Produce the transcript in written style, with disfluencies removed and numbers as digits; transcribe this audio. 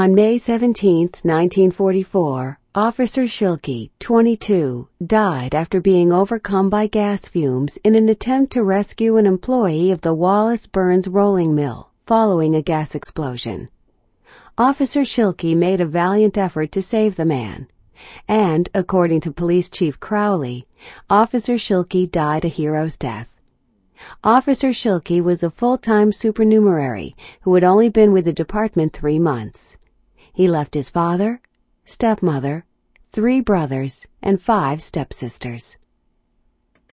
On May 17, 1944, Officer Schilke, 22, died after being overcome by gas fumes in an attempt to rescue an employee of the Wallace Burns rolling mill following a gas explosion. Officer Schilke made a valiant effort to save the man, and, according to Police Chief Crowley, Officer Schilke died a hero's death. Officer Schilke was a full-time supernumerary who had only been with the department 3 months. He left his father, stepmother, 3 brothers, and 5 stepsisters.